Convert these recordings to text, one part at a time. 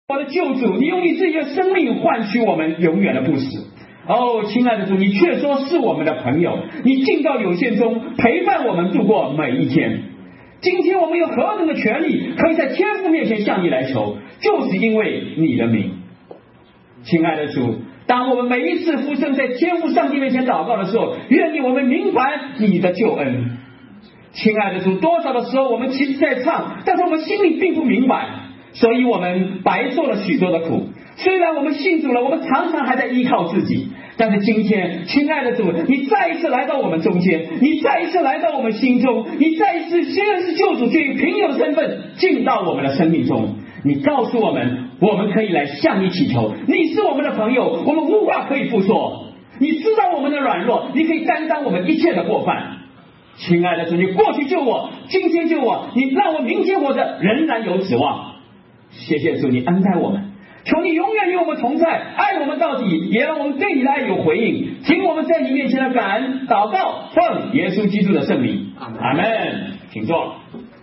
我的救主，你用你自己的生命换取我们永远的不死。哦，亲爱的主，你却说是我们的朋友，你尽到有限中陪伴我们度过每一天。今天我们有何等的权利，可以在天父面前向你来求，就是因为你的名。亲爱的主，当我们每一次呼声在天父上帝面前祷告的时候，愿意我们明白你的救恩。亲爱的主，多少的时候我们其实在唱，但是我们心里并不明白，所以我们白受了许多的苦。虽然我们信主了，我们常常还在依靠自己，但是今天，亲爱的主，你再一次来到我们中间，你再一次来到我们心中，你再一次虽然是救主，却以平有的身份进到我们的生命中。你告诉我们，我们可以来向你祈求，你是我们的朋友，我们无话可以不说。你知道我们的软弱，你可以担当我们一切的过犯。亲爱的主，你过去救我，今天救我，你让我明天活着仍然有指望。谢谢主，你恩待我们，求你永远与我们同在，爱我们到底，也让我们对你的爱有回应。听我们在你面前的感恩祷告，奉耶稣基督的圣名，阿们。请坐。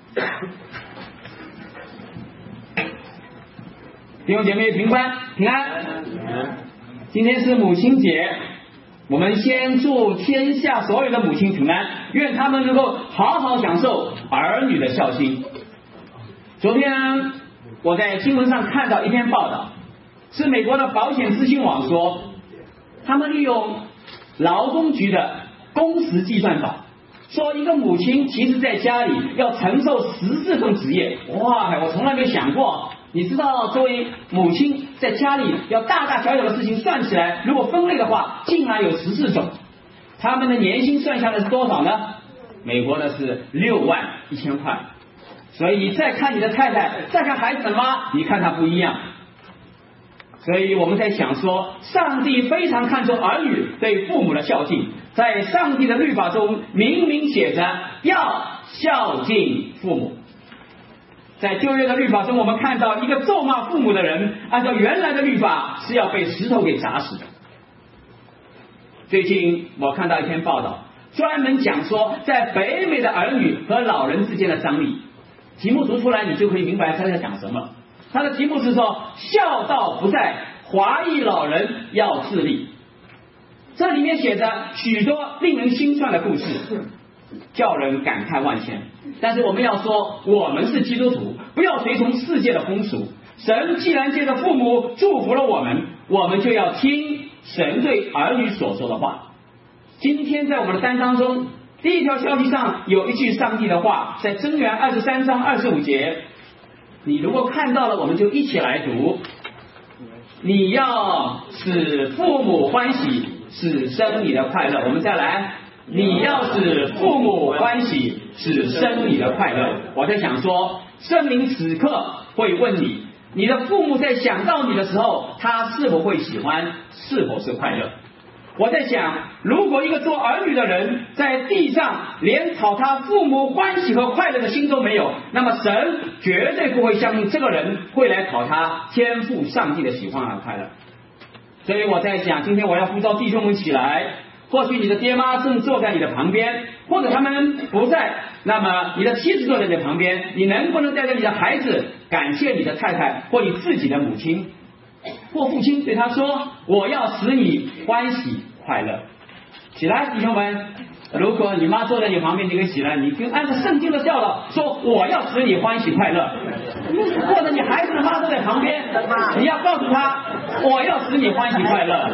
弟兄姐妹平安平安。今天是母亲节，我们先祝天下所有的母亲平安，愿他们能够好好享受儿女的孝心。昨天我在新闻上看到一篇报道，是美国的保险资讯网说，他们利用劳工局的工时计算法，说一个母亲其实在家里要承受14份职业。哇，我从来没想过，你知道作为母亲在家里要大大小小的事情算起来，如果分类的话，竟然有14种。他们的年薪算下来是多少呢？美国的是61000块。所以再看你的太太，再看孩子的妈，你看他不一样。所以我们在想说，上帝非常看重儿女对父母的孝敬，在上帝的律法中明明写着要孝敬父母。在旧约的律法中，我们看到一个咒骂父母的人，按照原来的律法是要被石头给砸死的。最近我看到一篇报道，专门讲说在北美的儿女和老人之间的张力。题目读出来，你就可以明白他在讲什么。他的题目是说，孝道不在，华裔老人要自立。这里面写着许多令人心酸的故事，叫人感慨万千。但是我们要说，我们是基督徒，不要随从世界的风俗。神既然借着父母祝福了我们，我们就要听神对儿女所说的话。今天在我们的单章中，第一条消息上有一句上帝的话，在箴言23章25节，你如果看到了，我们就一起来读。你要使父母欢喜，使生你的快乐。我们再来，你要使父母欢喜，使生你的快乐。我在想说，圣灵此刻会问你，你的父母在想到你的时候，他是否会喜欢，是否是快乐？我在想，如果一个做儿女的人在地上连讨他父母欢喜和快乐的心都没有，那么神绝对不会相信这个人会来讨他天父上帝的喜欢和快乐。所以我在想，今天我要呼召弟兄们起来，或许你的爹妈正坐在你的旁边，或者他们不在，那么你的妻子坐在你的旁边，你能不能带着你的孩子感谢你的太太或你自己的母亲或父亲，对他说，我要使你欢喜快乐。起来，弟兄们，如果你妈坐在你旁边，你可以起来，你就按照圣经的教导说，我要使你欢喜快乐。或者你孩子的妈坐在旁边，你要告诉他，我要使你欢喜快乐，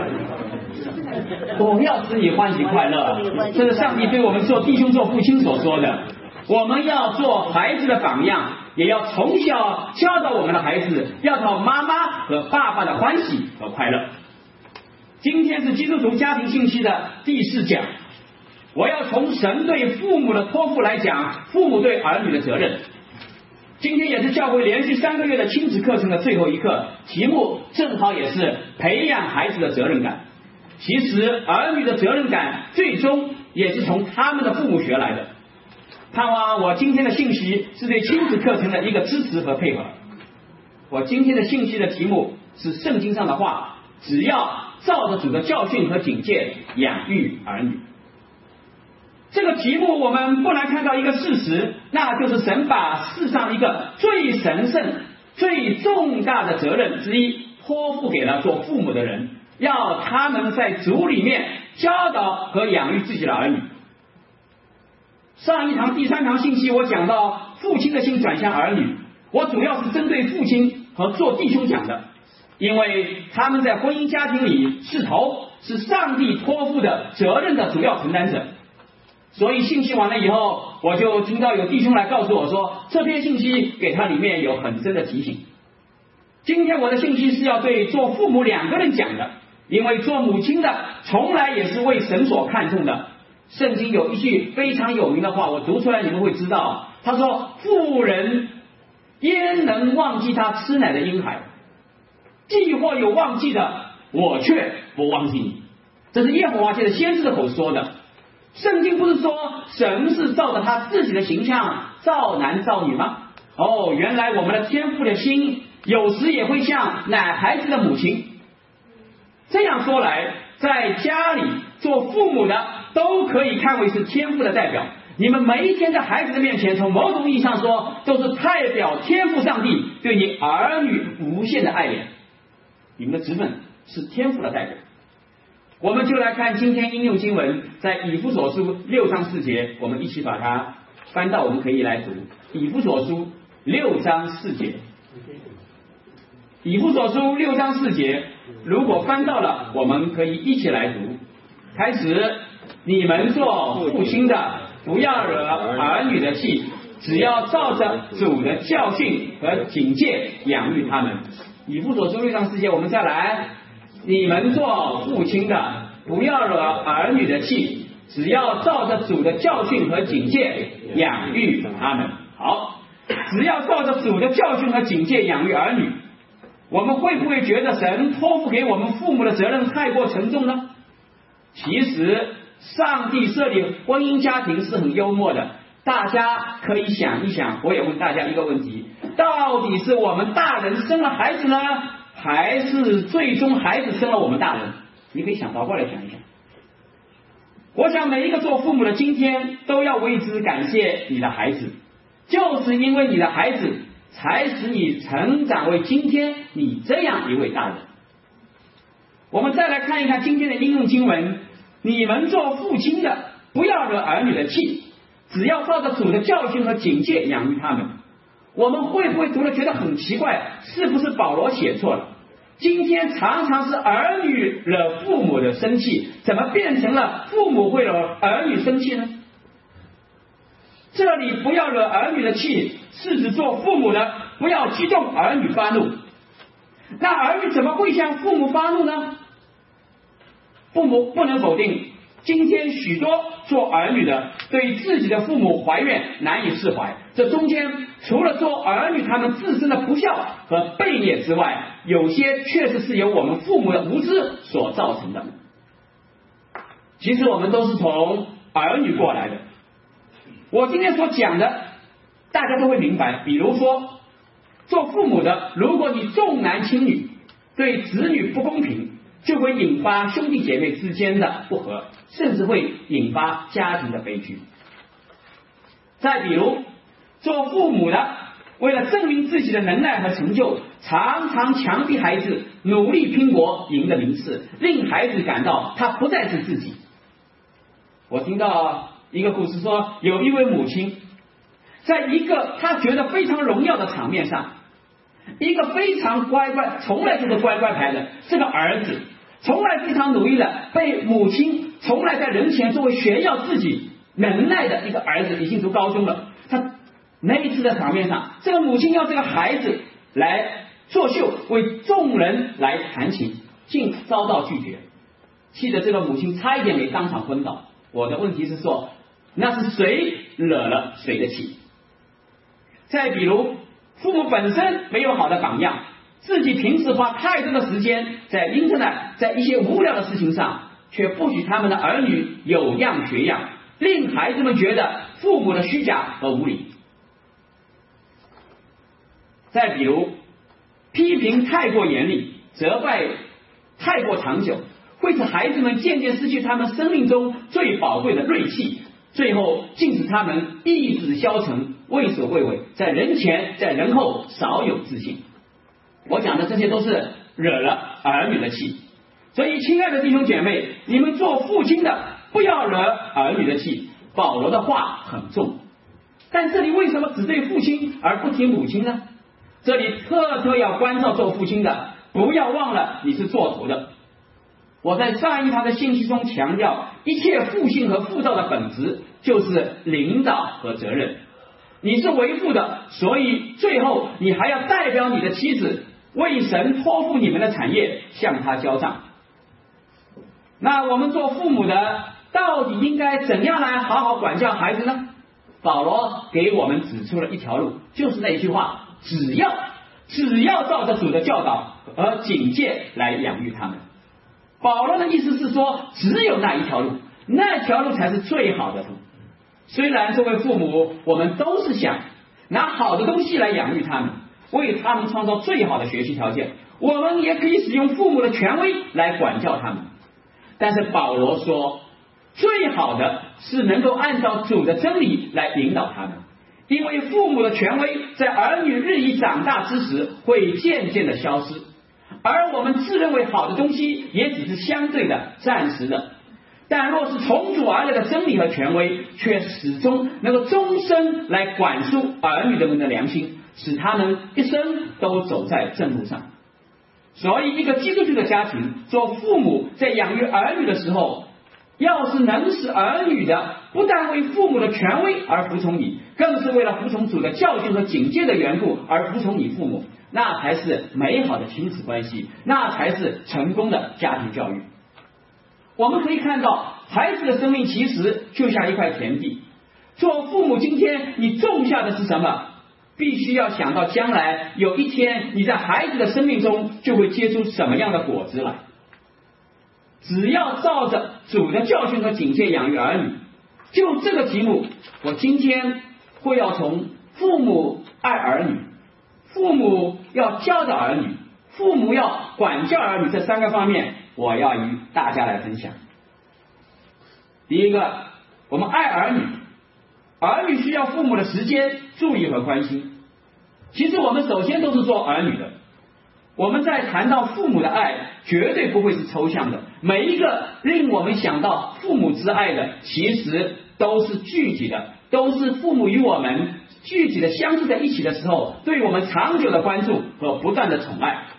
我要使你欢喜快乐。这是上帝对我们做弟兄做父亲所说的。我们要做孩子的榜样，也要从小教导我们的孩子，要讨妈妈和爸爸的欢喜和快乐。今天是基督徒家庭信息的第4讲，我要从神对父母的托付来讲父母对儿女的责任。今天也是教会连续3个月的亲子课程的最后一课，题目正好也是培养孩子的责任感。其实儿女的责任感最终也是从他们的父母学来的。盼望我今天的信息是对亲子课程的一个支持和配合。我今天的信息的题目是圣经上的话，只要照着主的教训和警戒养育儿女。这个题目我们不难看到一个事实，那就是神把世上一个最神圣、 最重大的责任之一托付给了做父母的人，要他们在主里面教导和养育自己的儿女。上一堂第3堂信息我讲到父亲的心转向儿女，我主要是针对父亲和做弟兄讲的，因为他们在婚姻家庭里是头，是上帝托付的责任的主要承担者。所以信息完了以后，我就听到有弟兄来告诉我说，这篇信息给他里面有很深的提醒。今天我的信息是要对做父母2个人讲的，因为做母亲的从来也是为神所看重的。圣经有一句非常有名的话，我读出来你们会知道，他说，妇人焉能忘记他吃奶的婴孩，既或有忘记的，我却不忘记你。这是耶和华借着先知的口说的。圣经不是说神是照着他自己的形象造男造女吗？原来我们的天父的心有时也会像奶孩子的母亲。这样说来，在家里做父母的都可以看为是天父的代表。你们每一天在孩子的面前，从某种意义上说，都是代表天父上帝对你儿女无限的爱怜。你们的职分是天父的代表。我们就来看今天应用经文，在以弗所书6章4节，我们一起把它翻到，我们可以来读以弗所书6章4节。以弗所书6章4节，如果翻到了，我们可以一起来读。开始，你们做父亲的，不要惹儿女的气，只要照着主的教训和警戒养育他们。以弗所书6章4节，我们再来，你们做父亲的，不要惹儿女的气，只要照着主的教训和警戒养育他们。好，只要照着主的教训和警戒养育儿女，我们会不会觉得神托付给我们父母的责任太过沉重呢？其实上帝设立婚姻家庭是很幽默的，大家可以想一想。我也问大家一个问题，到底是我们大人生了孩子呢，还是最终孩子生了我们大人？你可以倒过来想一想。我想每一个做父母的今天都要为之感谢你的孩子，就是因为你的孩子才使你成长为今天你这样一位大人。我们再来看一看今天的应用经文，你们做父亲的，不要惹儿女的气，只要照着主的教训和警戒养育他们。我们会不会读了觉得很奇怪，是不是保罗写错了？今天常常是儿女惹父母的生气，怎么变成了父母会惹儿女生气呢？这里不要惹儿女的气，是指做父母的不要激动儿女发怒。那儿女怎么会向父母发怒呢？父母不能否定，今天许多做儿女的对自己的父母怀怨难以释怀，这中间除了做儿女他们自身的不孝和悖逆之外，有些确实是由我们父母的无知所造成的。其实我们都是从儿女过来的。我今天所讲的大家都会明白，比如说做父母的，如果你重男轻女，对子女不公平，就会引发兄弟姐妹之间的不和，甚至会引发家庭的悲剧。再比如做父母的，为了证明自己的能耐和成就，常常强逼孩子努力拼搏赢得名次，令孩子感到他不再是自己。我听到一个故事说，有一位母亲在一个他觉得非常荣耀的场面上，一个非常乖乖，从来就是乖乖牌的这个儿子，从来非常努力的被母亲从来在人前作为炫耀自己能耐的一个儿子，已经读高中了。他那一次的场面上，这个母亲要这个孩子来作秀，为众人来弹琴，竟遭到拒绝，气得这个母亲差一点没当场昏倒。我的问题是说，那是谁惹了谁的气？再比如父母本身没有好的榜样，自己平时花太多的时间在 internet 在一些无聊的事情上，却不许他们的儿女有样学样，令孩子们觉得父母的虚假和无理。再比如批评太过严厉，责怪太过长久，会使孩子们渐渐失去他们生命中最宝贵的锐气，最后竟使他们意志消沉，畏首畏尾，在人前在人后少有自信。 这些都是惹了儿女的气。所以亲爱的弟兄姐妹，你们做父亲的不要惹儿女的气。保罗的话很重，但这里为什么只对父亲而不提母亲呢？这里特要关照做父亲的，不要忘了你是做头的。我在上一堂的信息中强调，一切父性和妇道的本质就是领导和责任。你是为父的，所以最后你还要代表你的妻子，为神托付你们的产业，向他交账。那我们做父母的到底应该怎样来好好管教孩子呢？保罗给我们指出了一条路，就是那一句话，只要照着主的教导和警戒来养育他们。保罗的意思是说，只有那一条路，那条路才是最好的路。虽然作为父母，我们都是想拿好的东西来养育他们，为他们创造最好的学习条件，我们也可以使用父母的权威来管教他们。但是保罗说，最好的是能够按照主的真理来引导他们，因为父母的权威在儿女日益长大之时会渐渐的消失，而我们自认为好的东西也只是相对的暂时的。但若是从主而来的真理和权威，却始终能够终身来管束儿女们的良心，使他们一生都走在正路上。所以一个基督徒的家庭，做父母在养育儿女的时候，要是能使儿女的不但为父母的权威而服从你，更是为了服从主的教训和警戒的缘故而服从你父母，那才是美好的亲子关系，那才是成功的家庭教育。我们可以看到，孩子的生命其实就像一块田地，做父母今天你种下的是什么，必须要想到将来有一天你在孩子的生命中就会结出什么样的果子来。只要照着主的教训和警戒养育儿女，就这个题目，我今天会要从父母爱儿女、父母要教导儿女、父母要管教儿女这三个方面，我要与大家来分享。第一个，我们爱儿女，儿女需要父母的时间、注意和关心。其实我们首先都是做儿女的，我们在谈到父母的爱，绝对不会是抽象的，每一个令我们想到父母之爱的，其实都是具体的，都是父母与我们具体的相处在一起的时候，对我们长久的关注和不断的宠爱。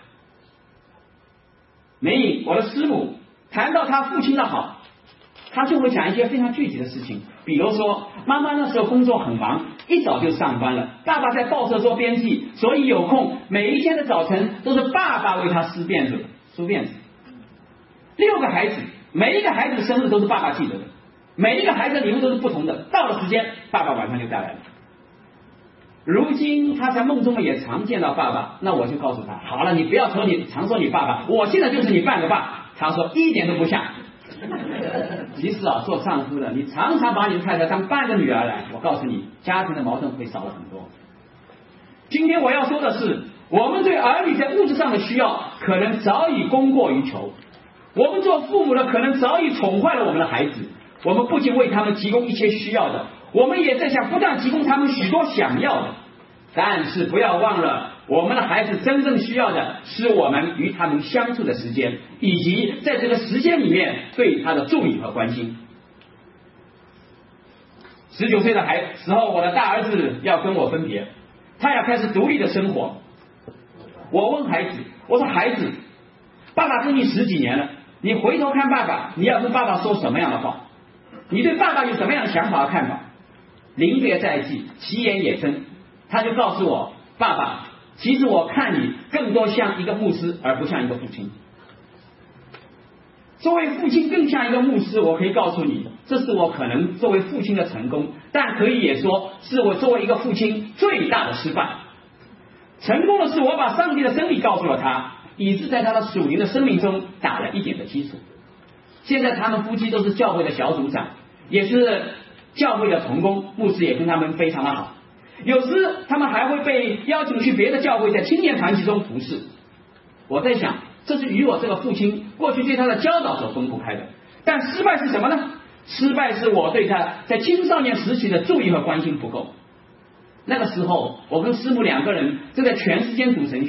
梅颖，我的师母，谈到他父亲的好，他就会讲一些非常具体的事情，比如说妈妈那时候工作很忙，一早就上班了，爸爸在报社做编辑，所以有空每一天的早晨都是爸爸为他梳辫子。6个孩子，每一个孩子的生日都是爸爸记得的，每一个孩子的礼物都是不同的，到了时间爸爸晚上就带来了。如今他在梦中也常见到爸爸，那我就告诉他，好了，你不要常说你爸爸，我现在就是你半个爸。他说一点都不像。其实啊，做丈夫的，你常常把你的太太当半个女儿来，我告诉你，家庭的矛盾会少了很多。今天我要说的是，我们对儿女在物质上的需要可能早已供过于求，我们做父母的可能早已宠坏了我们的孩子，我们不仅为他们提供一切需要的，我们也在想不断提供他们许多想要的。但是不要忘了，我们的孩子真正需要的是我们与他们相处的时间，以及在这个时间里面对他的注意和关心。19岁的时候，我的大儿子要跟我分别，他要开始独立的生活。我问孩子，我说孩子，爸爸跟你10几年了，你回头看爸爸，你要跟爸爸说什么样的话？你对爸爸有什么样的想法和看法？临别在即，其言也真。他就告诉我，爸爸，其实我看你更多像一个牧师，而不像一个父亲。作为父亲更像一个牧师，我可以告诉你，这是我可能作为父亲的成功，但可以也说是我作为一个父亲最大的失败。成功的是我把上帝的真理告诉了他，以致在他的属灵的生命中打了一点的基础。现在他们夫妻都是教会的小组长，也是教会的同工，牧师也跟他们非常的好。有时他们还会被邀请去别的教会，在青年团体中服侍。我在想，这是与我这个父亲过去对他的教导所分不开的。但失败是什么呢？失败是我对他在青少年时期的注意和关心不够。那个时候，我跟师母2个人正在全时间读神学，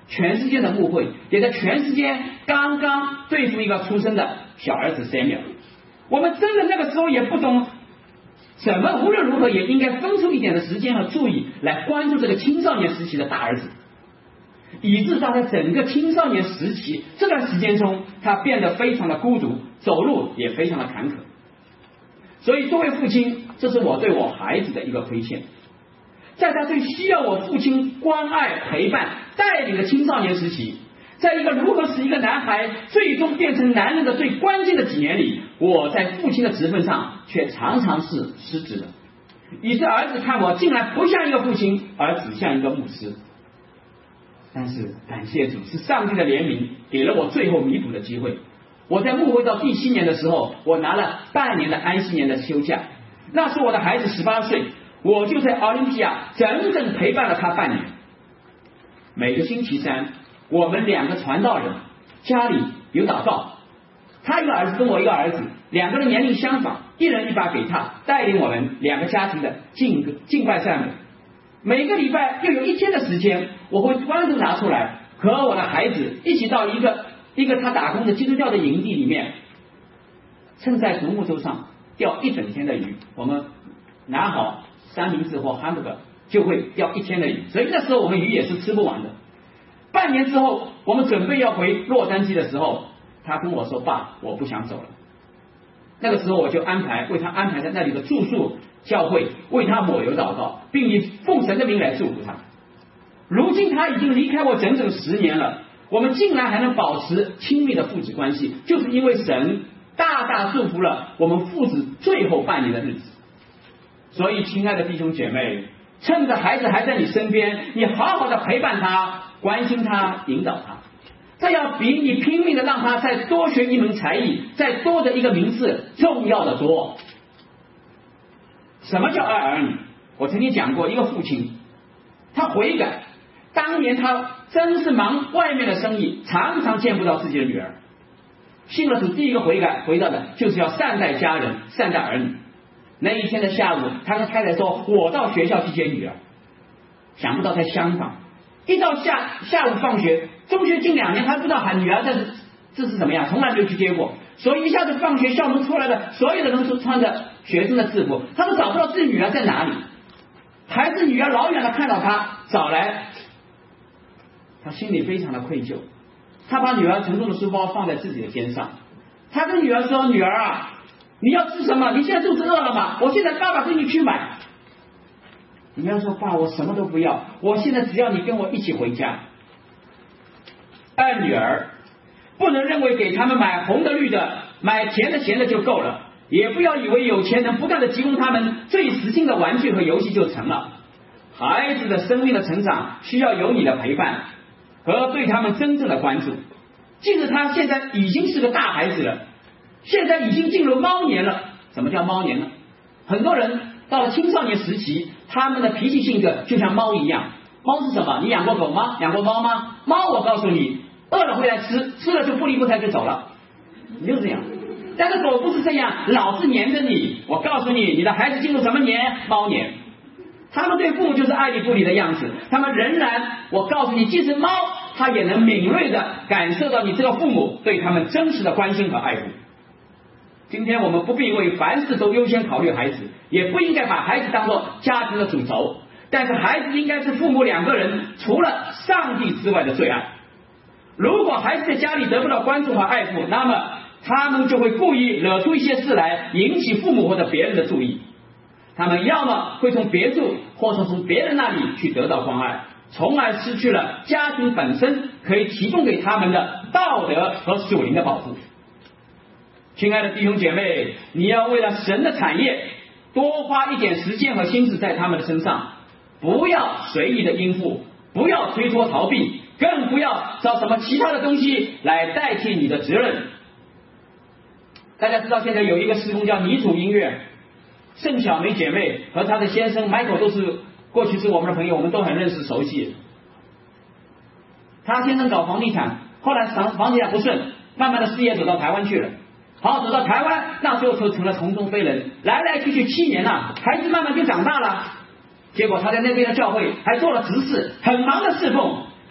全世界的牧会，也在全世界刚刚对付一个出生的小儿子 Samuel。我们真的那个时候也不懂怎么无论如何也应该分出一点的时间和注意来关注这个青少年时期的大儿子，以致他在整个青少年时期这段时间中，他变得非常的孤独，走路也非常的坎坷。所以作为父亲，这是我对我孩子的一个亏欠。在他最需要我父亲关爱陪伴带领的青少年时期，在一个如何使一个男孩最终变成男人的最关键的几年里，我在父亲的职分上却常常是失职的，以致儿子看我竟然不像一个父亲，而只像一个牧师。但是感谢主，是上帝的怜悯给了我最后弥补的机会。我在牧会到第7年的时候，我拿了半年的安息年的休假，那时我的孩子18岁，我就在奥林匹亚整整陪伴了他半年。每个星期三，我们2个传道人家里有祷告，他一个儿子跟我一个儿子，2个人年龄相仿，一人一把给他，带领我们2个家庭的敬拜赞美。每个礼拜又有1天的时间，我会单独拿出来和我的孩子一起到一个他打工的基督教的营地里面，趁在独木舟上钓1整天的鱼，我们拿好三明治或hamburger就会钓1天的鱼，所以那时候我们鱼也是吃不完的。半年之后，我们准备要回洛杉矶的时候，他跟我说：“爸，我不想走了。”那个时候我就为他安排在那里的住宿教会，为他抹油祷告，并以奉神的名来祝福他。如今他已经离开我整整10年了，我们竟然还能保持亲密的父子关系，就是因为神大大祝福了我们父子最后半年的日子。所以亲爱的弟兄姐妹，趁着孩子还在你身边，你好好的陪伴他，关心他，引导他，这要比你拼命的让他再多学一门才艺，再多的一个名次重要的多。什么叫爱儿女？我曾经讲过，一个父亲他悔改，当年他真是忙外面的生意，常常见不到自己的女儿。信了主，第一个悔到的就是要善待家人，善待儿女。那一天的下午，他跟太太说：“我到学校去接女儿。”想不到在香港，一到下午放学，中学近2年，他不知道喊女儿这是怎么样，从来没有去接过。所以一下子放学，校门出来的所有的人都穿着学生的制服，他都找不到自己女儿在哪里。孩子女儿老远的看到他找来，他心里非常的愧疚。他把女儿沉重的书包放在自己的肩上，他跟女儿说：“女儿啊，你要吃什么？你现在肚子饿了吗？我现在爸爸给你去买。”女儿说：“爸，我什么都不要，我现在只要你跟我一起回家。”爱女儿，不能认为给他们买红的绿的，买甜的咸的就够了，也不要以为有钱人不断的提供他们最实心的玩具和游戏就成了。孩子的生命的成长需要有你的陪伴和对他们真正的关注。即使他现在已经是个大孩子了，现在已经进入猫年了。什么叫猫年呢？很多人到了青少年时期，他们的脾气性格就像猫一样。猫是什么？你养过狗吗？养过猫吗？猫我告诉你，饿了会来吃，吃了就不离不开就走了，就是这样。但是狗不是这样，老是黏着你。我告诉你，你的孩子进入什么年？猫年。他们对父母就是爱理不理的样子，他们仍然，我告诉你，即使猫，它也能敏锐的感受到你这个父母对他们真实的关心和爱护。今天我们不必为凡事都优先考虑孩子，也不应该把孩子当作家庭的主轴，但是孩子应该是父母2个人除了上帝之外的最爱。如果孩子在家里得不到关注和爱护，那么他们就会故意惹出一些事来，引起父母或者别人的注意。他们要么会从别处或者从别人那里去得到关爱，从而失去了家庭本身可以提供给他们的道德和属灵的保护。亲爱的弟兄姐妹，你要为了神的产业多花一点时间和心思在他们的身上，不要随意的应付，不要推脱逃避，更不要找什么其他的东西来代替你的责任。大家知道现在有一个事工叫泥土音乐，盛小梅姐妹和她的先生 Michael 都是过去是我们的朋友，我们都很认识熟悉。他先生搞房地产，后来房地产不顺，慢慢的事业走到台湾去了。好，走到台湾，那时候就成了空中飞人，来来去去7年了，孩子慢慢就长大了。结果他在那边的教会还做了执事，很忙的侍奉。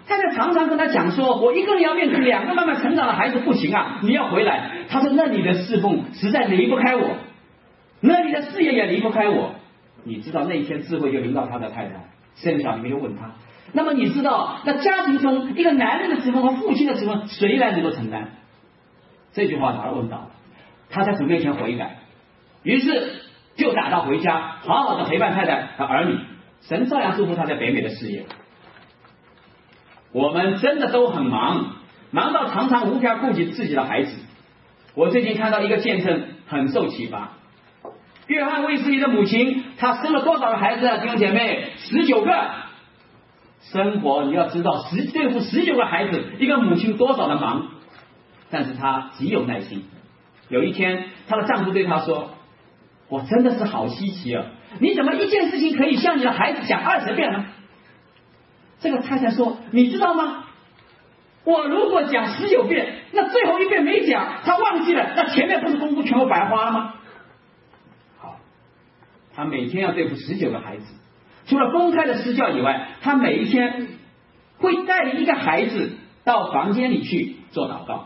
太太常常跟他讲说，我一个人要面对2个慢慢成长的孩子不行啊，你要回来。他说那你的侍奉实在离不开我，那你的事业也离不开我。你知道那一天智慧就临到他的太太，圣经里面就问他，那么你知道那家庭中一个男人的职分和父亲的职分谁来能够承担？这句话哪儿问到？他在主面前悔改，于是就打道回家，好好的陪伴太太和儿女，神照样祝福他在北美的事业。我们真的都很忙，忙到常常无法顾及自己的孩子。我最近看到一个见证很受启发，约翰卫斯理的母亲，她生了多少个孩子啊？弟兄姐妹，19个。生活你要知道，对付19个孩子，一个母亲多少的忙，但是她极有耐心。有一天，她的丈夫对她说：“我真的是好稀奇啊！你怎么一件事情可以向你的孩子讲20遍呢？”这个太太说：“你知道吗？我如果讲19遍，那最后1遍没讲，他忘记了，那前面不是功夫全部白花了吗？”好，他每天要对付19个孩子，除了公开的施教以外，他每一天会带领一个孩子到房间里去做祷告。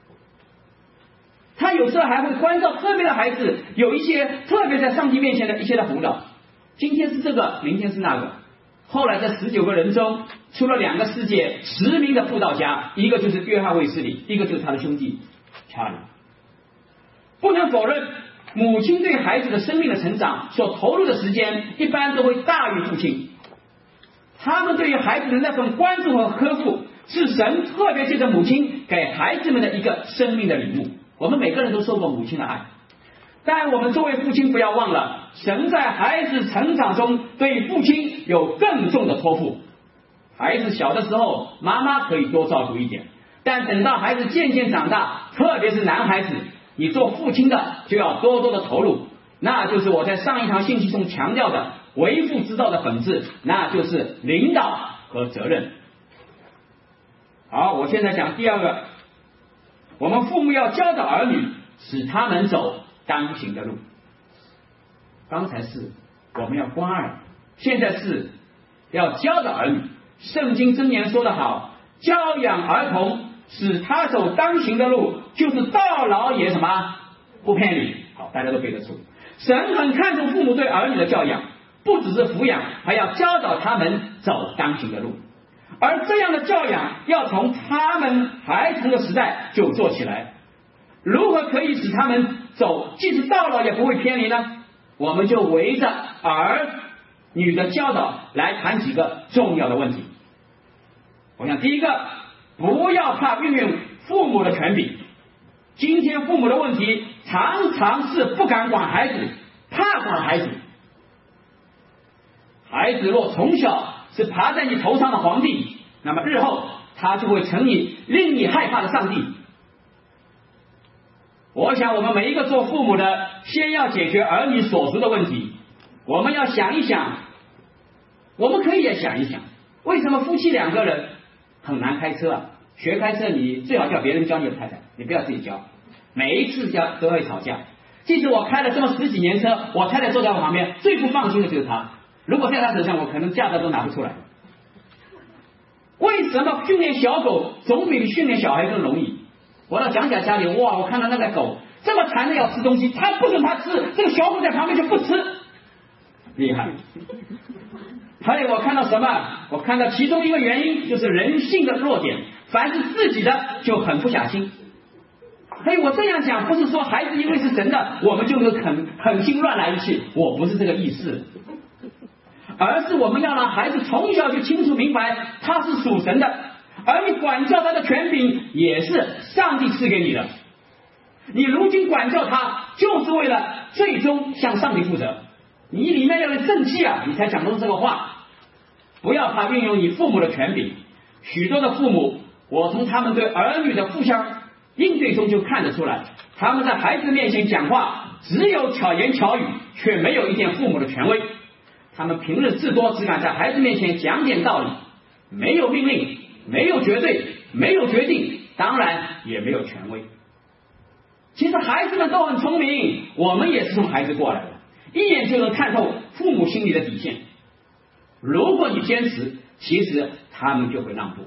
他有时候还会关照特别的孩子，有一些特别在上帝面前的一些的辅导。今天是这个，明天是那个。后来这19个人中，出了2个世界驰名的布道家，一个就是约翰卫斯理，一个就是他的兄弟查理。不能否认，母亲对孩子的生命的成长所投入的时间，一般都会大于父亲。他们对于孩子的那份关注和呵护，是神特别借着母亲给孩子们的一个生命的礼物。我们每个人都受过母亲的爱，但我们作为父亲不要忘了，神在孩子成长中对父亲有更重的托付。孩子小的时候，妈妈可以多照顾一点，但等到孩子渐渐长大，特别是男孩子，你做父亲的就要多多的投入。那就是我在上一堂信息中强调的为父之道的本质，那就是领导和责任。好，我现在讲第2个，我们父母要教导儿女，使他们走当行的路。刚才是我们要关爱，现在是要教导儿女。圣经箴言说得好，教养儿童，使他走当行的路，就是到老也什么不偏离。好，大家都背得出。神很看重父母对儿女的教养，不只是抚养，还要教导他们走当行的路。而这样的教养要从他们孩童的时代就做起来。如何可以使他们走即使到老也不会偏离呢？我们就围着儿女的教导来谈几个重要的问题。我想第一个，不要怕运用父母的权柄。今天父母的问题常常是不敢管孩子，怕管孩子。孩子若从小是爬在你头上的皇帝，那么日后他就会成你令你害怕的上帝。我想我们每一个做父母的，先要解决儿女所属的问题。我们要想一想，我们可以也想一想，为什么夫妻2个人很难开车啊？学开车你最好叫别人教你的太太，你不要自己教。每一次教都会吵架。即使我开了这么10几年车，我太太坐在我旁边，最不放心的就是她。如果在她手上，我可能驾照都拿不出来。为什么训练小狗总比训练小孩更容易？我到讲家里，哇，我看到那个狗这么馋的要吃东西，他不准他吃，这个小狗在旁边就不吃，厉害。还有我看到什么？我看到其中一个原因就是人性的弱点，凡是自己的就很不小心。所以我这样讲不是说孩子因为是神的，我们就能狠心乱来一气，我不是这个意思，而是我们要让孩子从小就清楚明白他是属神的，而你管教他的权柄也是上帝赐给你的。你如今管教他，就是为了最终向上帝负责。你里面要有正气啊，你才讲得出这个话。不要怕运用你父母的权柄。许多的父母，我从他们对儿女的互相应对中就看得出来，他们在孩子面前讲话只有巧言巧语，却没有一点父母的权威。他们平日至多只敢在孩子面前讲点道理，没有命令，没有绝对，没有决定，当然也没有权威。其实孩子们都很聪明，我们也是从孩子过来的，一眼就能看透父母心里的底线。如果你坚持，其实他们就会让步。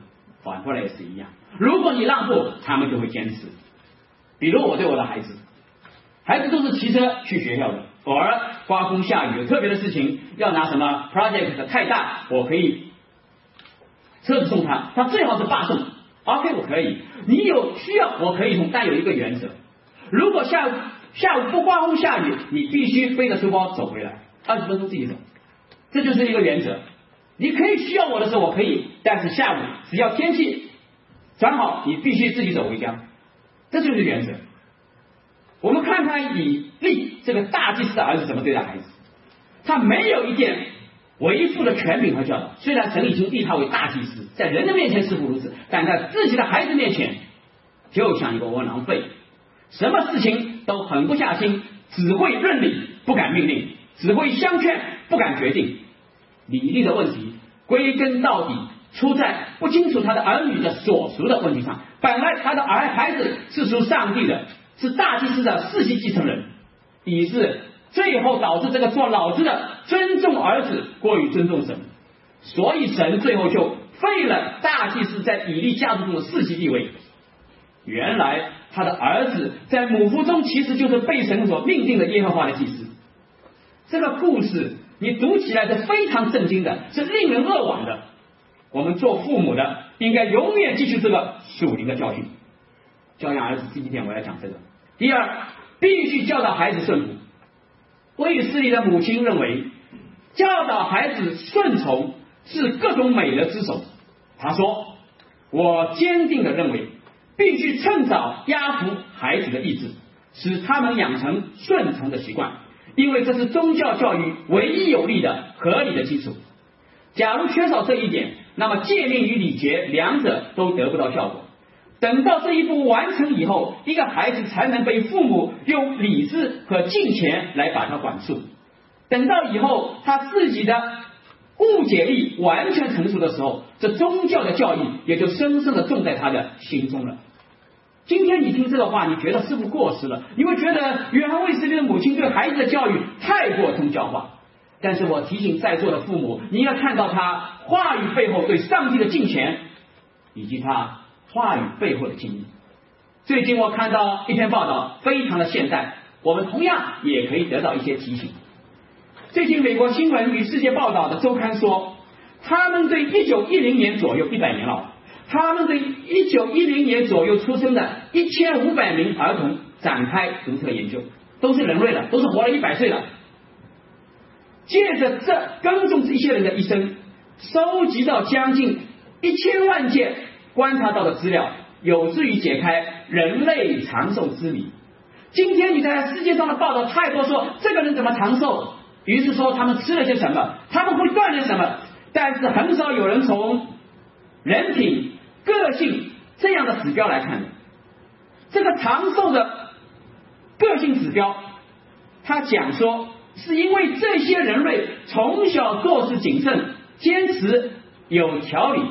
反过来也是一样。如果你让步，他们就会坚持。比如我对我的孩子都是骑车去学校的，偶尔刮风下雨有特别的事情要拿什么 project 太大，我可以车子送他，他最好是霸送 OK 我可以，你有需要我可以送，但有一个原则，如果下午不刮风下雨，你必须背着书包走回来，20分钟自己走，这就是一个原则。你可以需要我的时候我可以，但是下午只要天气转好，你必须自己走回家，这就是原则。我们看看以利这个大祭司的儿子怎么对待孩子，他没有一点为父的权柄和教导，虽然神已经立他为大祭司，在人的面前似乎如此，但在自己的孩子面前就像一个窝囊废，什么事情都狠不下心，只会论理不敢命令，只会相劝不敢决定。李利的问题归根到底出在不清楚他的儿女的所属的问题上。本来他的孩子是属上帝的，是大祭司的世袭继承人，以致最后导致这个做老子的尊重儿子过于尊重神，所以神最后就废了大祭司在以利家族中的世袭地位。原来他的儿子在母腹中其实就是被神所命定的耶和华的祭司。这个故事你读起来是非常震惊的，是令人扼腕的。我们做父母的应该永远继续这个属灵的教训。教养儿子第一点我要讲这个。第二，必须教导孩子顺服。卫斯理的母亲认为教导孩子顺从是各种美德之首。她说，我坚定地认为必须趁早压服孩子的意志，使他们养成顺从的习惯，因为这是宗教教育唯一有力的合理的基础。假如缺少这一点，那么诫命与礼节两者都得不到效果。等到这一步完成以后，一个孩子才能被父母用理智和金钱来把他管束。等到以后他自己的误解力完全成熟的时候，这宗教的教育也就深深地种在他的心中了。今天你听这个话，你觉得是不是过时了？你会觉得约翰卫斯理的母亲对孩子的教育太过宗教化。但是我提醒在座的父母，你应该看到他话语背后对上帝的敬虔，以及他话语背后的敬意。最近我看到一篇报道，非常的现代，我们同样也可以得到一些提醒。最近美国新闻与世界报道的周刊说，他们对1910年左右100年了，他们对1910年左右出生的1500名儿童展开独特研究，都是人类了，都是活了100岁了。借着这跟踪这些人的一生，收集到将近1000万件观察到的资料，有助于解开人类长寿之谜。今天你在世界上的报道太多说这个人怎么长寿，于是说他们吃了些什么，他们会锻炼什么，但是很少有人从人品、个性这样的指标来看。这个长寿的个性指标，他讲说是因为这些人类从小做事谨慎，坚持有条理。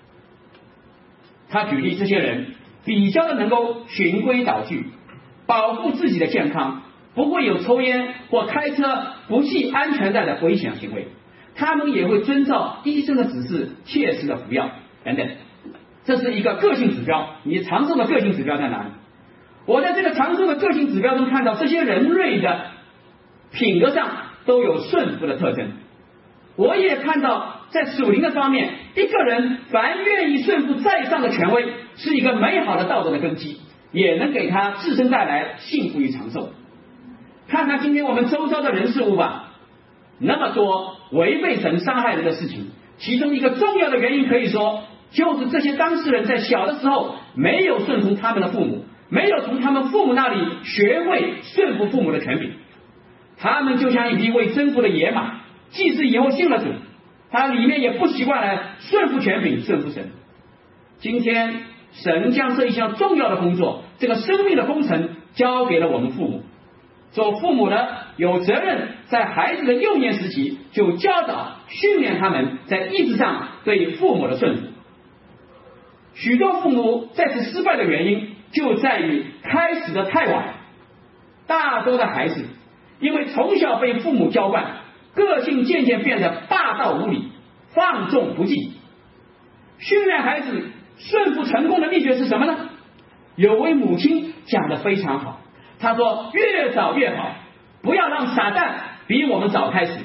他举例，这些人比较的能够循规蹈矩，保护自己的健康，不会有抽烟或开车不系安全带的危险行为，他们也会遵照医生的指示切实的服药等等。这是一个个性指标，你长寿的个性指标在哪里？我在这个长寿的个性指标中看到，这些人类的品格上都有顺服的特征。我也看到在属灵的方面，一个人凡愿意顺服在上的权威，是一个美好的道德的根基，也能给他自身带来幸福与长寿。看看今天我们周遭的人事物吧，那么多违背神伤害人的事情，其中一个重要的原因可以说，就是这些当事人在小的时候没有顺从他们的父母，没有从他们父母那里学会顺服父母的权柄。他们就像一匹未征服的野马，即使以后信了主，他里面也不习惯来顺服权柄，顺服神。今天神将这一项重要的工作，这个生命的工程交给了我们父母。做父母的有责任在孩子的幼年时期就教导训练他们在意志上对父母的顺服。许多父母在此失败的原因就在于开始的太晚。大多的孩子因为从小被父母娇惯，个性渐渐变得霸道无理，放纵不羁。训练孩子顺服成功的秘诀是什么呢？有位母亲讲得非常好，她说越早越好，不要让撒旦比我们早开始。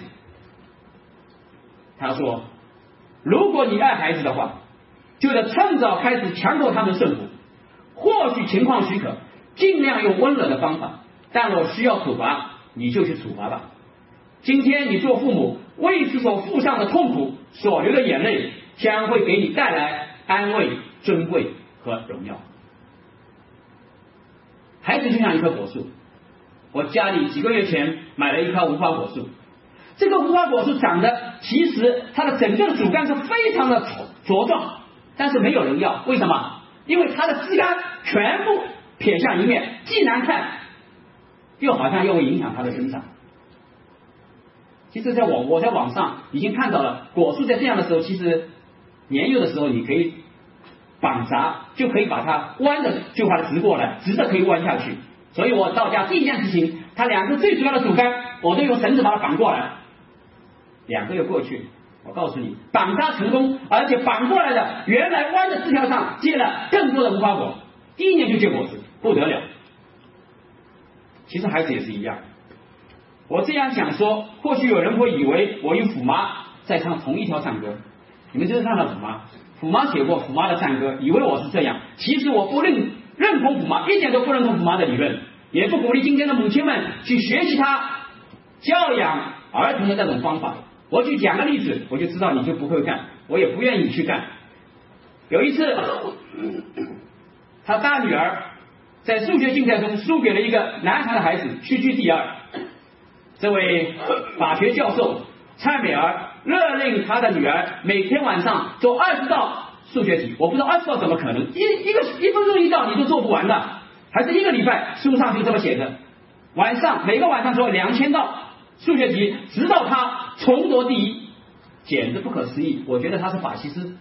她说如果你爱孩子的话，就得趁早开始强迫他们顺服，或许情况许可，尽量用温柔的方法，但我需要处罚，你就去处罚吧。今天你做父母为此所付上的痛苦，所流的眼泪，将会给你带来安慰、尊贵和荣耀。孩子就像一棵果树，我家里几个月前买了一棵无花果树，这个无花果树长得其实它的整个的主干是非常的茁壮，但是没有人要，为什么？因为它的枝干全部撇向一面，既难看又好像又会影响它的生长。其实我在网上已经看到了，果树在这样的时候，其实年幼的时候你可以绑扎，就可以把它弯的就把它直过来，直的可以弯下去。所以我到家第一件事情，它两个最主要的主干我都用绳子把它绑过来。2个月过去，我告诉你，绑扎成功，而且绑过来的原来弯的枝条上结了更多的无花果，第1年就结果子，不得了。其实孩子也是一样，我这样想说，或许有人会以为我与虎妈在唱同一条赞歌。你们就是看到虎妈，虎妈写过虎妈的赞歌，以为我是这样。其实我不认同虎妈，一点都不认同虎妈的理论，也不鼓励今天的母亲们去学习她教养儿童的那种方法。我去讲个例子，我就知道你就不会干，我也不愿意去干。有一次，他大女儿在数学竞赛中输给了一个南韩的孩子，屈居第2。这位法学教授蔡美儿勒令他的女儿每天晚上做20道数学题。我不知道20道怎么可能，1分钟1道你都做不完的，还是1个礼拜，书上就这么写着。每个晚上做2000道数学题，直到他重夺第1，简直不可思议。我觉得他是法西斯。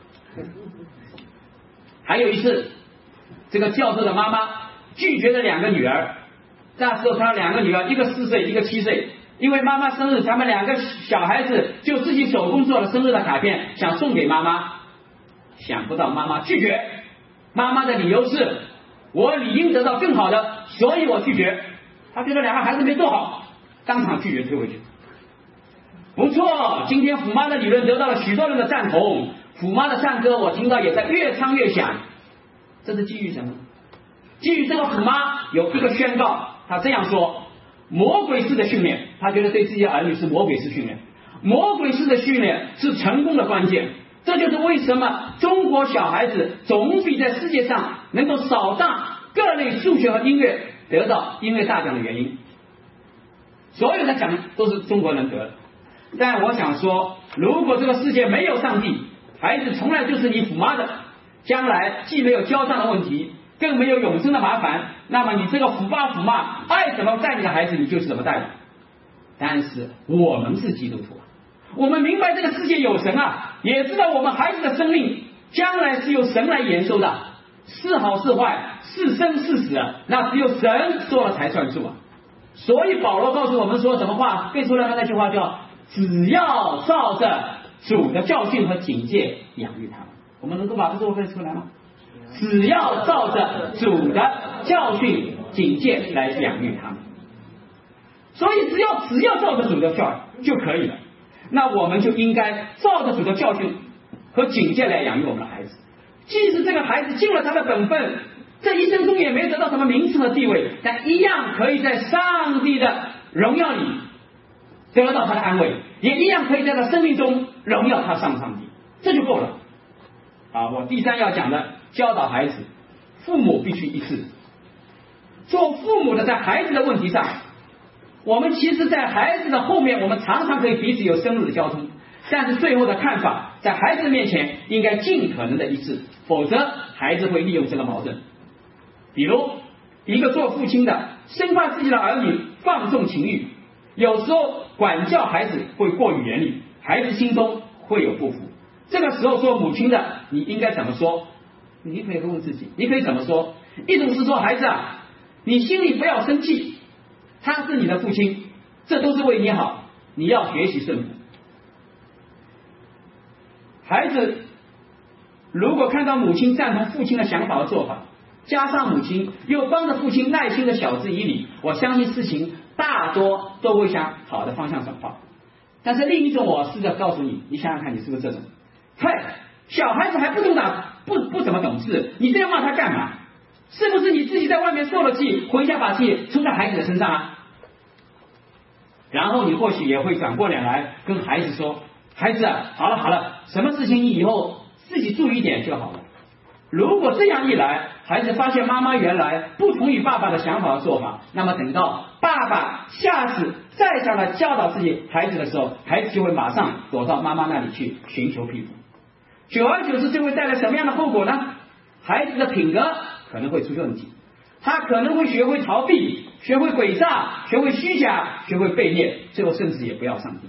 还有一次，这个教授的妈妈拒绝了2个女儿，那时候他2个女儿，一个4岁，一个7岁，因为妈妈生日，他们2个小孩子就自己手工做了生日的卡片，想送给妈妈。想不到妈妈拒绝，妈妈的理由是我理应得到更好的，所以我拒绝。他觉得2个孩子没做好，当场拒绝退回去。不错，今天虎妈的理论得到了许多人的赞同，虎妈的赞歌我听到也在越唱越响。这是基于什么？基于这个虎妈有一个宣告，他这样说：魔鬼式的训练，他觉得对自己的儿女是魔鬼式训练，魔鬼式的训练是成功的关键。这就是为什么中国小孩子总比在世界上能够扫荡各类数学和音乐得到音乐大奖的原因。所有的奖都是中国人得的。但我想说，如果这个世界没有上帝，孩子从来就是你虎妈的，将来既没有交账的问题，更没有永生的麻烦，那么你这个虎爸虎妈爱怎么带你的孩子，你就是怎么带的。但是我们是基督徒，我们明白这个世界有神啊，也知道我们孩子的生命将来是由神来延收的，是好是坏，是生是死，那只有神说了才算数啊。所以保罗告诉我们说什么话？背出来的那句话叫只要照着主的教训和警戒养育他们。我们能够把这句话背出来吗？只要照着主的教训警戒来养育他们。所以只要照着主的教训就可以了。那我们就应该照着主的教训和警戒来养育我们的孩子。即使这个孩子尽了他的本分，这一生中也没得到什么名次和地位，但一样可以在上帝的荣耀里得到他的安慰，也一样可以在他生命中荣耀他上帝，这就够了。我第3要讲的，教导孩子，父母必须一致。做父母的在孩子的问题上，我们其实在孩子的后面，我们常常可以彼此有深入的交通，但是最后的看法在孩子面前应该尽可能的一致，否则孩子会利用这个矛盾。比如一个做父亲的生怕自己的儿女放纵情欲，有时候管教孩子会过于严厉，孩子心中会有不服。这个时候做母亲的你应该怎么说？你可以问问自己，你可以怎么说？一种是说，孩子啊，你心里不要生气，他是你的父亲，这都是为你好，你要学习顺服。孩子如果看到母亲赞同父亲的想法和做法，加上母亲又帮着父亲耐心的晓之以理，我相信事情大多都会向好的方向转化。但是另一种，我试着告诉你，你想想看，你是不是这种？嗨，小孩子还不懂打，不怎么懂事，你这样骂他干嘛？是不是你自己在外面受了气，回家把气出在孩子的身上啊？然后你或许也会转过脸来跟孩子说，孩子啊，好了，什么事情你以后自己注意一点就好了。如果这样一来，孩子发现妈妈原来不同于爸爸的想法和做法，那么等到爸爸下次再上来教导自己孩子的时候，孩子就会马上躲到妈妈那里去寻求庇护。久而久之，这会带来什么样的后果呢？孩子的品格可能会出问题，他可能会学会逃避，学会诡诈，学会虚假，学会悖逆，最后甚至也不要上帝。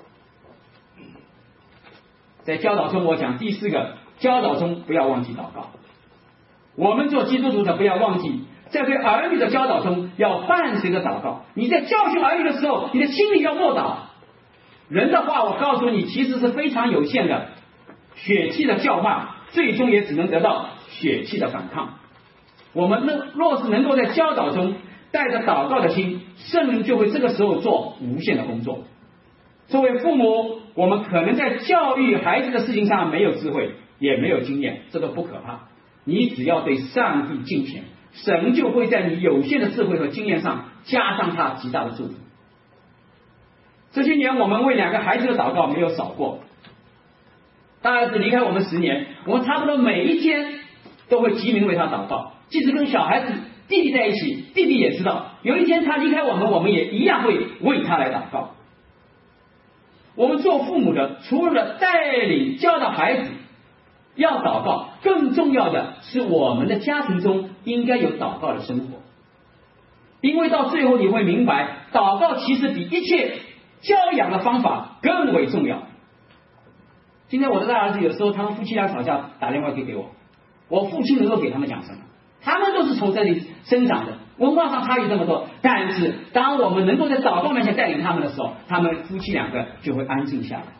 在教导中，我讲第4个，教导中不要忘记祷告。我们做基督徒的不要忘记，在对儿女的教导中要伴随着祷告。你在教训儿女的时候，你的心里要默祷。人的话，我告诉你，其实是非常有限的，血气的叫骂，最终也只能得到血气的反抗。我们若是能够在教导中带着祷告的心，圣灵就会这个时候做无限的工作。作为父母，我们可能在教育孩子的事情上没有智慧，也没有经验，这都不可怕。你只要对上帝敬虔，神就会在你有限的智慧和经验上加上他极大的祝福。这些年我们为2个孩子的祷告没有少过。大儿子离开我们10年，我们差不多每一天都会集名为他祷告。即使跟小孩子弟弟在一起，弟弟也知道有一天他离开我们，我们也一样会为他来祷告。我们做父母的，除了带领教导孩子要祷告，更重要的是我们的家庭中应该有祷告的生活。因为到最后你会明白，祷告其实比一切教养的方法更为重要。今天我的大儿子有时候他们夫妻俩吵架，打电话给我，我父亲能够给他们讲什么？他们都是从这里生长的，文化上差异这么多，但是当我们能够在祷告面前带领他们的时候，他们夫妻2个就会安静下来。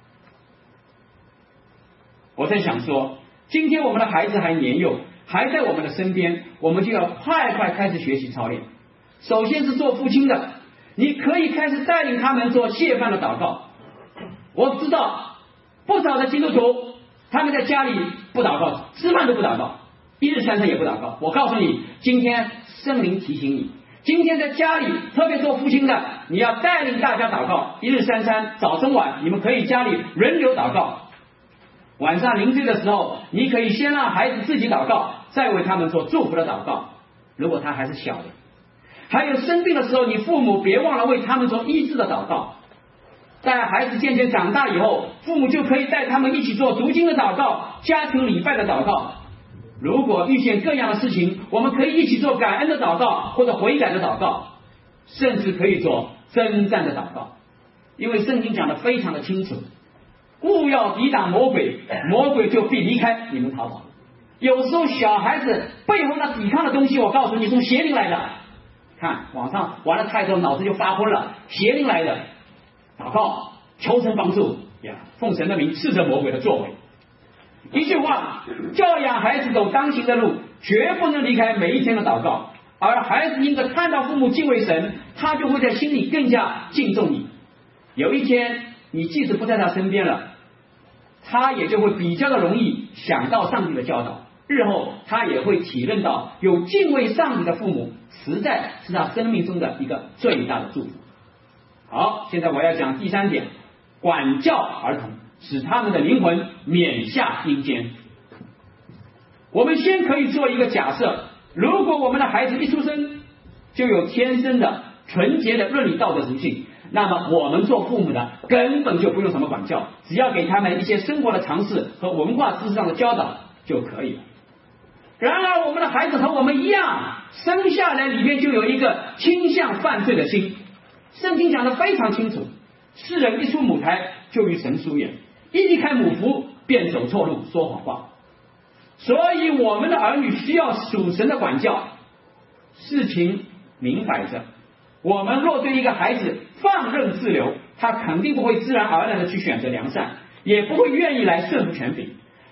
我在想说，今天我们的孩子还年幼，还在我们的身边，我们就要快开始学习操练。首先是做父亲的，你可以开始带领他们做谢饭的祷告。我知道不少的基督徒他们在家里不祷告，吃饭都不祷告，1日3餐也不祷告。我告诉你，今天圣灵提醒你，今天在家里，特别做父亲的，你要带领大家祷告，1日3餐，早中晚，你们可以家里轮流祷告。晚上临睡的时候，你可以先让孩子自己祷告，再为他们做祝福的祷告，如果他还是小的。还有生病的时候，你父母别忘了为他们做医治的祷告。在孩子渐渐长大以后，父母就可以带他们一起做读经的祷告，家庭礼拜的祷告。如果遇见各样的事情，我们可以一起做感恩的祷告，或者悔改的祷告，甚至可以做征战的祷告。因为圣经讲得非常的清楚，勿要抵挡魔鬼，魔鬼就必离开你们逃跑。有时候小孩子背后那抵抗的东西，我告诉你，从邪灵来的。看网上玩了太多，脑子就发昏了，邪灵来的。祷告，求神帮助呀，奉神的名斥责魔鬼的作为。一句话，教养孩子走当行的路，绝不能离开每一天的祷告。而孩子因着看到父母敬畏神，他就会在心里更加敬重你。有一天你即使不在他身边了，他也就会比较的容易想到上帝的教导，日后他也会体认到有敬畏上帝的父母实在是他生命中的一个最大的祝福。好，现在我要讲第3点，管教儿童，使他们的灵魂免下阴间。我们先可以做一个假设，如果我们的孩子一出生就有天生的纯洁的伦理道德属性，那么我们做父母的根本就不用什么管教，只要给他们一些生活的常识和文化知识上的教导就可以了。然而我们的孩子和我们一样，生下来里面就有一个倾向犯罪的心。圣经讲得非常清楚，世人一出母胎就与神疏远，一离开母腹便走错路，说谎话。所以我们的儿女需要属神的管教。事情明摆着，我们若对一个孩子放任自流，他肯定不会自然而然的去选择良善，也不会愿意来顺服权柄。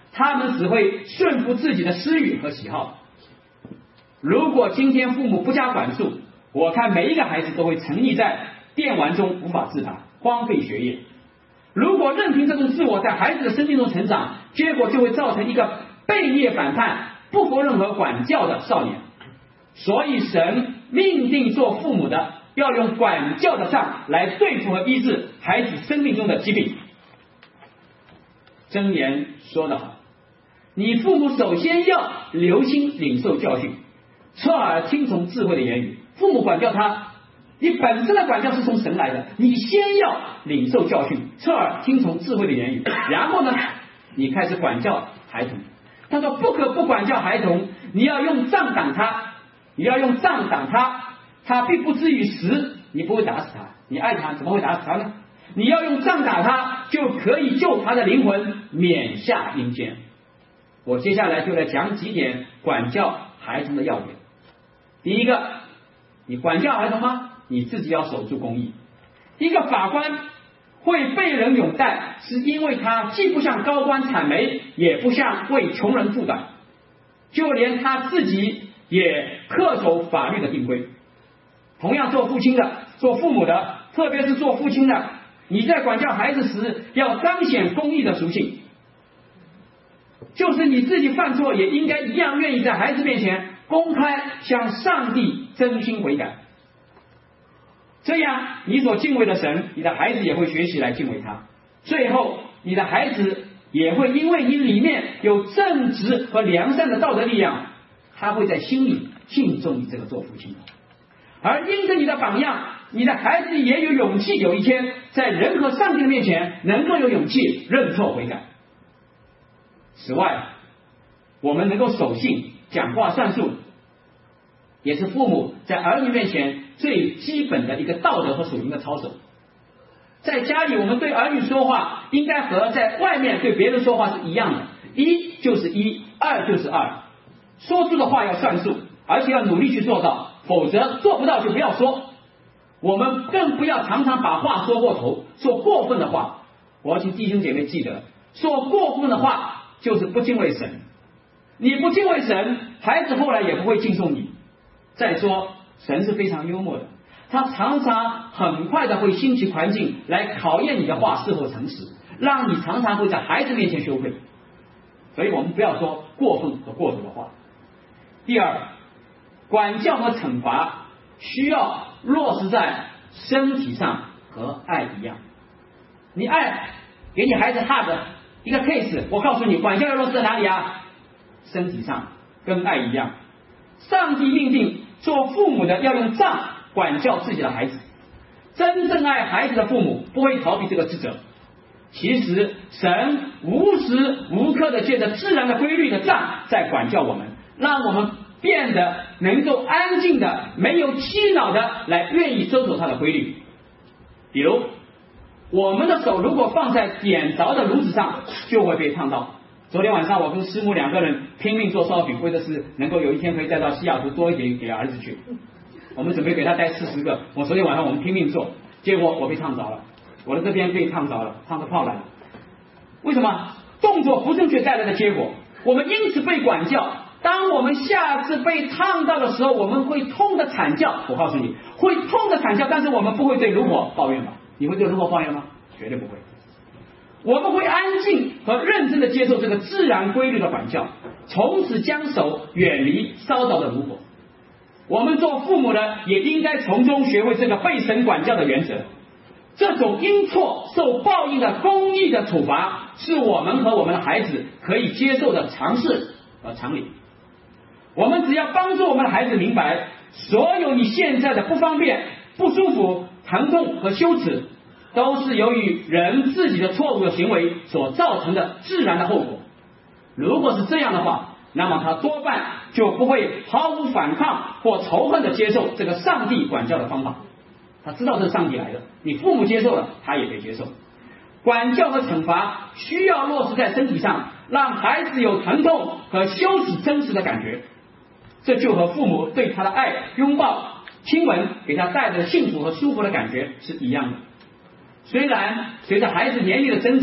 他们只会顺服自己的私欲和喜好。如果今天父母不加管束，我看每一个孩子都会沉溺在电玩中无法自拔，荒废学业。如果任凭这种自我在孩子的生命中成长，结果就会造成一个悖逆反叛、不服任何管教的少年。所以神命定做父母的要用管教的杖来对付和医治孩子生命中的疾病。箴言说得好，你父母首先要留心领受教训，侧耳听从智慧的言语。父母管教他，你本身的管教是从神来的，你先要领受教训，侧耳听从智慧的言语，然后呢，你开始管教孩童。他说不可不管教孩童，你要用杖挡他，你要用杖挡他，他并不至于死，你不会打死他，你爱他怎么会打死他呢？你要用杖打他，就可以救他的灵魂免下阴间。我接下来就来讲几点管教孩童的要点。第一个，你管教孩童吗？你自己要守住公义。一个法官会被人拥戴，是因为他既不向高官谄媚，也不向为穷人护短，就连他自己也恪守法律的定规。同样做父亲的、做父母的，特别是做父亲的，你在管教孩子时要彰显公义的属性，就是你自己犯错也应该一样愿意在孩子面前公开向上帝真心悔改。这样你所敬畏的神，你的孩子也会学习来敬畏他。最后你的孩子也会因为你里面有正直和良善的道德力量，他会在心里敬重你这个做父亲的。而因着你的榜样，你的孩子也有勇气，有一天在人和上帝的面前能够有勇气认错悔改。此外，我们能够守信、讲话算数，也是父母在儿女面前最基本的一个道德和属灵的操守。在家里，我们对儿女说话应该和在外面对别人说话是一样的，一就是一，二就是二，说出的话要算数，而且要努力去做到，否则做不到就不要说。我们更不要常常把话说过头，说过分的话。我要请弟兄姐妹记得，说过分的话就是不敬畏神。你不敬畏神，孩子后来也不会敬重你。再说，神是非常幽默的，他常常很快的会兴起环境来考验你的话是否诚实，让你常常会在孩子面前羞愧。所以我们不要说过分和过头的话。第二，管教和惩罚需要落实在身体上，和爱一样。你爱给你孩子 hug 一个 case， 我告诉你，管教要落实在哪里啊？身体上，跟爱一样。上帝命定做父母的要用杖管教自己的孩子。真正爱孩子的父母不会逃避这个职责。其实神无时无刻的借着自然的规律的杖在管教我们，让我们变得能够安静的、没有气恼的来愿意遵守他的规律。比如我们的手如果放在点着的炉子上，就会被烫到。昨天晚上我跟师母两个人拼命做烧饼，为的是能够有一天可以带到西雅图多一点给儿子去。我们准备给他带40个，昨天晚上我们拼命做，结果我被烫着了，我的这边被烫着了，烫出泡来了。为什么？动作不正确带来的结果。我们因此被管教。当我们下次被烫到的时候，我们会痛的惨叫。我告诉你，会痛的惨叫，但是我们不会对炉火抱怨吧？你会对炉火抱怨吗？绝对不会。我们会安静和认真的接受这个自然规律的管教，从此将手远离烧着的炉火。我们做父母的也应该从中学会这个被神管教的原则。这种因错受报应的公义的处罚，是我们和我们的孩子可以接受的常识和常理。我们只要帮助我们的孩子明白，所有你现在的不方便、不舒服、疼痛和羞耻，都是由于人自己的错误的行为所造成的自然的后果。如果是这样的话，那么他多半就不会毫无反抗或仇恨的接受这个上帝管教的方法。他知道这是上帝来的，你父母接受了，他也得接受。管教和惩罚需要落实在身体上，让孩子有疼痛和羞耻真实的感觉。这就和父母对他的爱、拥抱、亲吻给他带来的幸福和舒服的感觉是一样的。虽然随着孩子年龄的增长，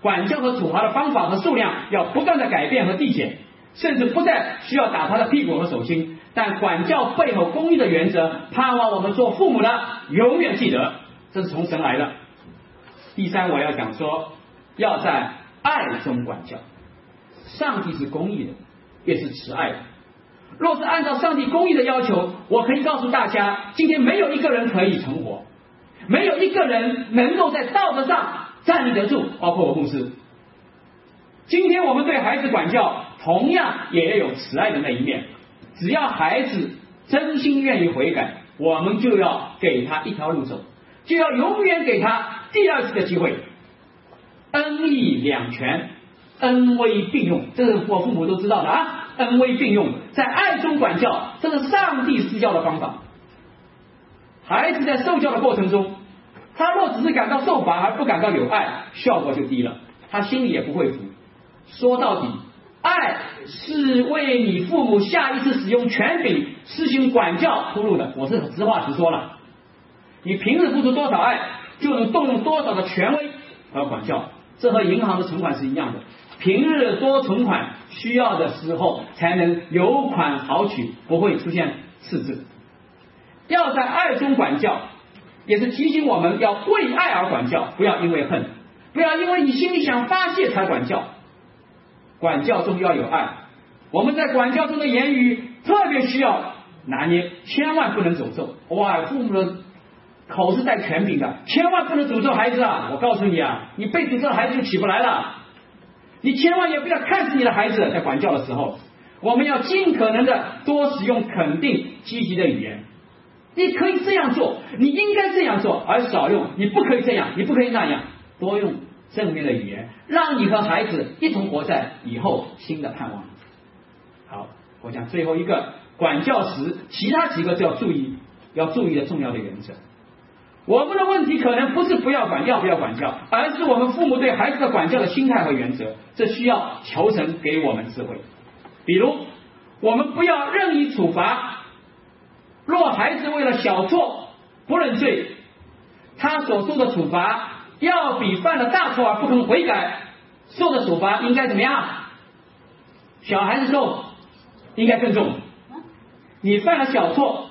管教和处罚的方法和数量要不断的改变和递减，甚至不再需要打他的屁股和手心。但管教背后公义的原则，盼望我们做父母的永远记得，这是从神来的。第三，我要讲说，要在爱中管教。上帝是公义的，也是慈爱的。若是按照上帝公义的要求，我可以告诉大家，今天没有一个人可以存活，没有一个人能够在道德上站立得住，包括我牧师。今天我们对孩子管教，同样也有慈爱的那一面。只要孩子真心愿意悔改，我们就要给他一条路走，就要永远给他第二次的机会。恩义两全，恩威并用，这是我父母都知道的啊。恩威并用，在爱中管教，这是上帝施教的方法。孩子在受教的过程中，他若只是感到受罚而不感到有爱，效果就低了，他心里也不会服。说到底，爱是为你父母下一次使用权柄施行管教铺路的。我是实话实说了，你平日付出多少爱，就能动用多少的权威和管教。这和银行的存款是一样的，平日多存款，需要的时候才能有款好取，不会出现赤字。要在爱中管教，也是提醒我们要为爱而管教，不要因为恨，不要因为你心里想发泄才管教。管教中要有爱，我们在管教中的言语特别需要拿捏，千万不能诅咒。哇，父母的口是带权柄的，千万不能诅咒孩子啊！我告诉你啊，你被诅咒的孩子就起不来了。你千万也不要看死你的孩子，在管教的时候，我们要尽可能的多使用肯定积极的语言。你可以这样做，你应该这样做，而少用你不可以这样，你不可以那样，多用正面的语言，让你和孩子一同活在以后新的盼望。好，我讲最后一个管教时其他几个要注意的重要的原则。我们的问题可能不是不要管教，而是我们父母对孩子的管教的心态和原则，这需要求神给我们智慧。比如，我们不要任意处罚，若孩子为了小错不认罪，他所受的处罚要比犯了大错而不肯悔改受的处罚应该怎么样？小孩子受应该更重。你犯了小错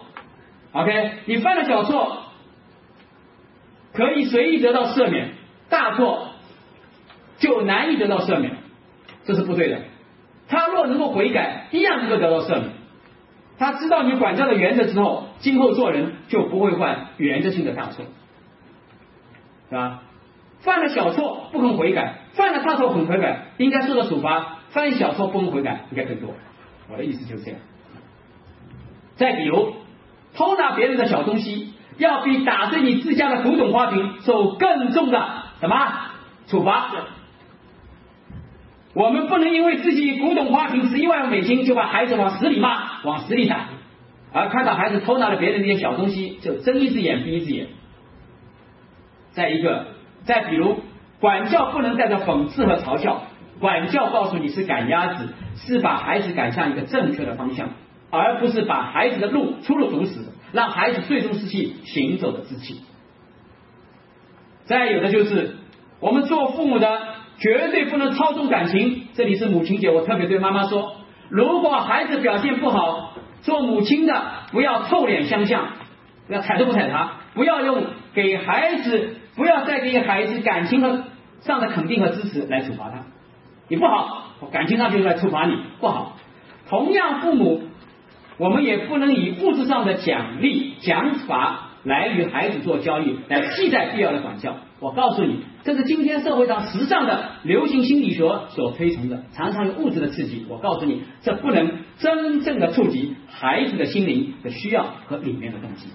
，OK， 你犯了小错可以随意得到赦免，大错就难以得到赦免，这是不对的。他若能够悔改，一样能够得到赦免。他知道你管教的原则之后，今后做人就不会犯原则性的大错，是吧？犯了小错不肯悔改，犯了大错不肯悔改，应该受到处罚；犯小错不肯悔改，应该更多。我的意思就是这样。再比如，偷拿别人的小东西，要比打碎你自家的古董花瓶受更重的什么处罚？我们不能因为自己古董花瓶11万美金就把孩子往死里骂，往死里打，而看到孩子偷拿了别人那些小东西就睁一只眼闭一只眼。再比如，管教不能带着讽刺和嘲笑，管教告诉你是赶鸭子，是把孩子赶向一个正确的方向，而不是把孩子的出路堵死，让孩子最终失去行走的志气。再有的就是我们做父母的绝对不能操纵感情，这里是母亲节，我特别对妈妈说，如果孩子表现不好，做母亲的不要臭脸相向，不要踩都不踩他，不要再给孩子感情上的肯定和支持来处罚他，你不好，我感情上就来处罚你，不好。同样，父母我们也不能以物质上的奖励奖罚来与孩子做交易，来替代必要的管教。我告诉你，这是今天社会上时尚的流行心理学所推崇的，常常用物质的刺激。我告诉你，这不能真正的触及孩子的心灵的需要和里面的动机。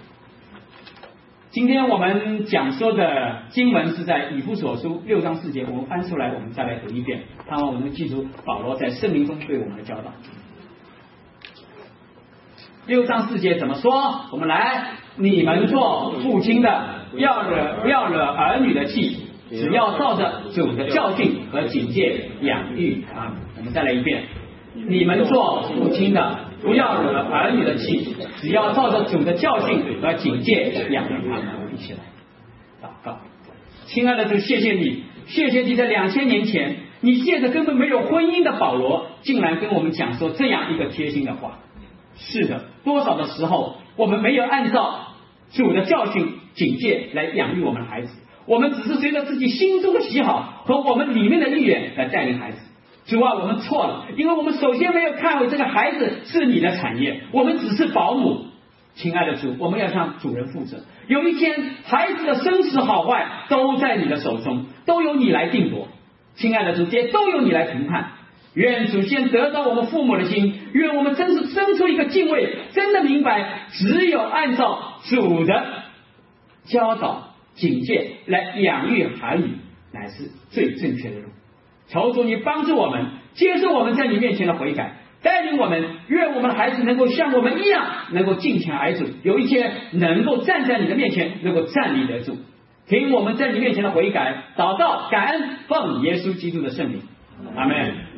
今天我们讲说的经文是在以弗所书6章4节，我们翻出来，我们再来读一遍，盼望我们能记住保罗在圣灵中对我们的教导。6章4节怎么说？我们来，你们做父亲的不要惹儿女的气，只要照着主的教训和警戒养育他们。我们再来一遍，你们做父亲的不要惹儿女的气，只要照着主的教训和警戒养育他们。一起来祷告。亲爱的主，谢谢你， 谢谢你在2000年前，你借着根本没有婚姻的保罗，竟然跟我们讲说这样一个贴心的话。是的，多少的时候我们没有按照主的教训警戒来养育我们的孩子，我们只是随着自己心中的喜好和我们里面的意愿来带领孩子。主啊，我们错了，因为我们首先没有看为这个孩子是你的产业，我们只是保姆。亲爱的主，我们要向主人负责。有一天，孩子的生死好坏都在你的手中，都由你来定夺。亲爱的主，这些都由你来评判。愿主先得到我们父母的心，愿我们真是生出一个敬畏，真的明白，只有按照主的教导警戒来养育孩女，乃是最正确的路。求主你帮助我们，接受我们在你面前的悔改，带领我们，愿我们的孩子能够像我们一样，能够敬虔爱主，有一天能够站在你的面前，能够站立得住。听我们在你面前的悔改、祷告、感恩，奉耶稣基督的圣名，阿们。